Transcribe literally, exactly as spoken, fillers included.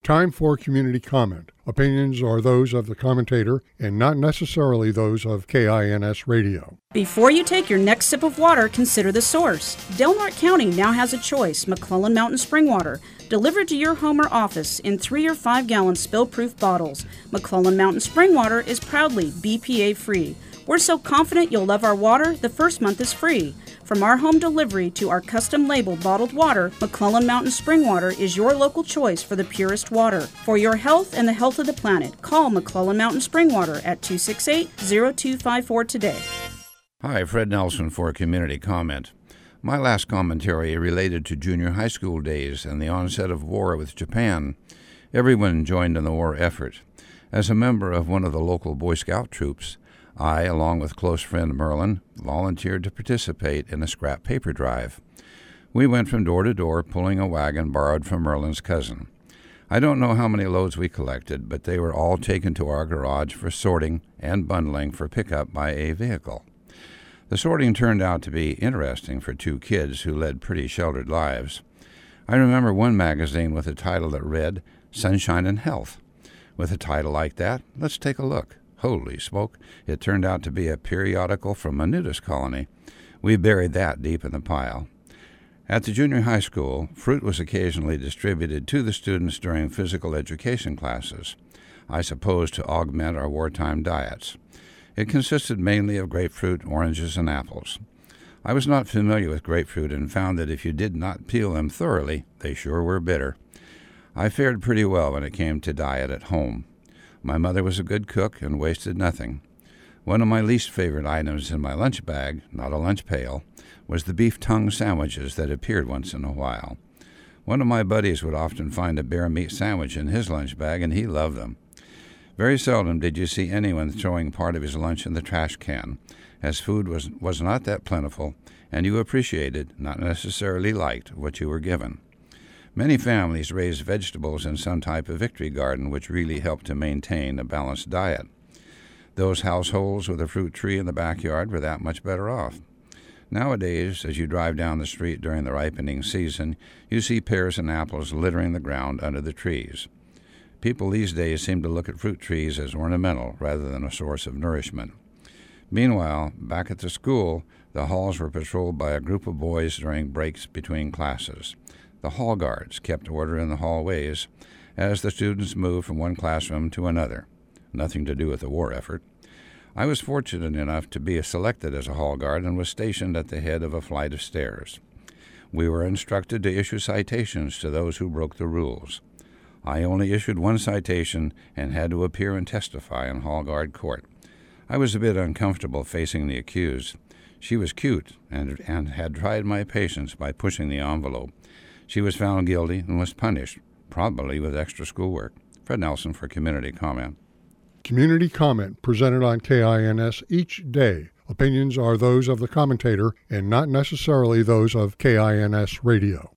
Time for community comment. Opinions are those of the commentator and not necessarily those of K I N S Radio. Before you take your next sip of water, consider the source. Del Norte County now has a choice: McClellan Mountain Spring Water, delivered to your home or office in three or five gallon spill-proof bottles. McClellan Mountain Spring Water is proudly B P A-free. We're so confident you'll love our water, the first month is free. From our home delivery to our custom-labeled bottled water, McClellan Mountain Spring Water is your local choice for the purest water. For your health and the health of the planet, call McClellan Mountain Spring Water at two six eight, zero two five four today. Hi, Fred Nelson for Community Comment. My last commentary related to junior high school days and the onset of war with Japan. Everyone joined in the war effort. As a member of one of the local Boy Scout troops, I, along with close friend Merlin, volunteered to participate in a scrap paper drive. We went from door to door pulling a wagon borrowed from Merlin's cousin. I don't know how many loads we collected, but they were all taken to our garage for sorting and bundling for pickup by a vehicle. The sorting turned out to be interesting for two kids who led pretty sheltered lives. I remember one magazine with a title that read, Sunshine and Health. With a title like that, let's take a look. Holy smoke, it turned out to be a periodical from a nudist colony. We buried that deep in the pile. At the junior high school, fruit was occasionally distributed to the students during physical education classes, I suppose to augment our wartime diets. It consisted mainly of grapefruit, oranges, and apples. I was not familiar with grapefruit and found that if you did not peel them thoroughly, they sure were bitter. I fared pretty well when it came to diet at home. My mother was a good cook and wasted nothing. One of my least favorite items in my lunch bag, not a lunch pail, was the beef tongue sandwiches that appeared once in a while. One of my buddies would often find a bear meat sandwich in his lunch bag, and he loved them. Very seldom did you see anyone throwing part of his lunch in the trash can, as food was, was not that plentiful, and you appreciated, not necessarily liked, what you were given. Many families raised vegetables in some type of victory garden, which really helped to maintain a balanced diet. Those households with a fruit tree in the backyard were that much better off. Nowadays, as you drive down the street during the ripening season, you see pears and apples littering the ground under the trees. People these days seem to look at fruit trees as ornamental rather than a source of nourishment. Meanwhile, back at the school, the halls were patrolled by a group of boys during breaks between classes. The hall guards kept order in the hallways as the students moved from one classroom to another. Nothing to do with the war effort. I was fortunate enough to be selected as a hall guard and was stationed at the head of a flight of stairs. We were instructed to issue citations to those who broke the rules. I only issued one citation and had to appear and testify in hall guard court. I was a bit uncomfortable facing the accused. She was cute and, and had tried my patience by pushing the envelope. She was found guilty and was punished, probably with extra schoolwork. Fred Nelson for Community Comment. Community comment presented on K I N S each day. Opinions are those of the commentator and not necessarily those of K I N S Radio.